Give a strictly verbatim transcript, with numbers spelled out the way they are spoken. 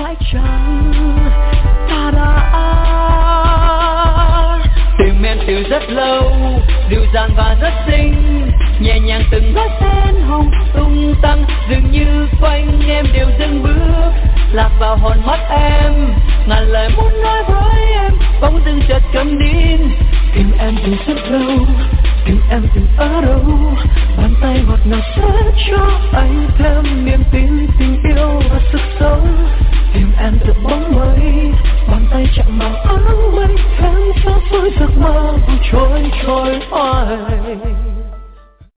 phải chăng ta đã tìm em từ rất lâu, dịu dàng và rất xinh, nhẹ nhàng từng gót sen hồng tung tăng, dường như quanh em đều dừng bước, lạc vào hồn mắt em, ngàn lời muốn nói với em, bỗng dưng chợt câm nín. Tìm em từ rất lâu, tìm em từ ở đâu, bàn tay ngọt ngào sẽ cho anh thêm niềm tin, tình yêu và sức sống. Tìm em từ bóng mây, bàn tay chạm vào áng mây, em phá vỡ giấc mơ trôi trôi hoài.